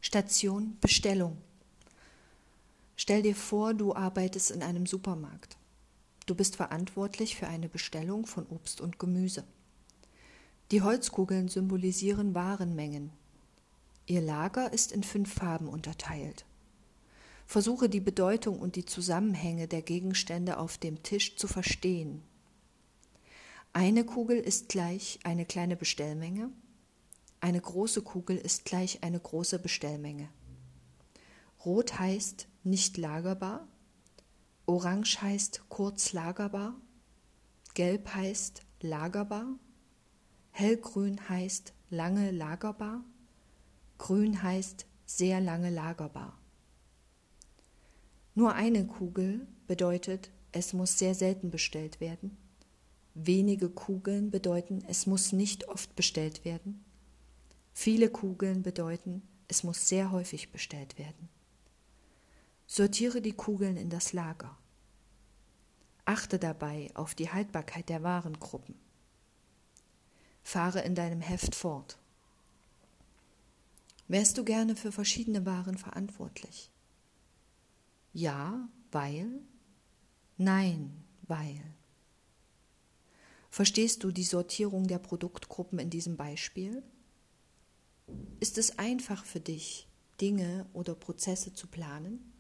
Station Bestellung. Stell dir vor, du arbeitest in einem Supermarkt. Du bist verantwortlich für eine Bestellung von Obst und Gemüse. Die Holzkugeln symbolisieren Warenmengen. Ihr Lager ist in 5 Farben unterteilt. Versuche die Bedeutung und die Zusammenhänge der Gegenstände auf dem Tisch zu verstehen. Eine Kugel ist gleich eine kleine Bestellmenge. Eine große Kugel ist gleich eine große Bestellmenge. Rot heißt nicht lagerbar, Orange heißt kurz lagerbar, Gelb heißt lagerbar, Hellgrün heißt lange lagerbar, Grün heißt sehr lange lagerbar. Nur eine Kugel bedeutet, es muss sehr selten bestellt werden. Wenige Kugeln bedeuten, es muss nicht oft bestellt werden. Viele Kugeln bedeuten, es muss sehr häufig bestellt werden. Sortiere die Kugeln in das Lager. Achte dabei auf die Haltbarkeit der Warengruppen. Fahre in deinem Heft fort. Wärst du gerne für verschiedene Waren verantwortlich? Ja, weil? Nein, weil. Verstehst du die Sortierung der Produktgruppen in diesem Beispiel? Ist es einfach für dich, Dinge oder Prozesse zu planen?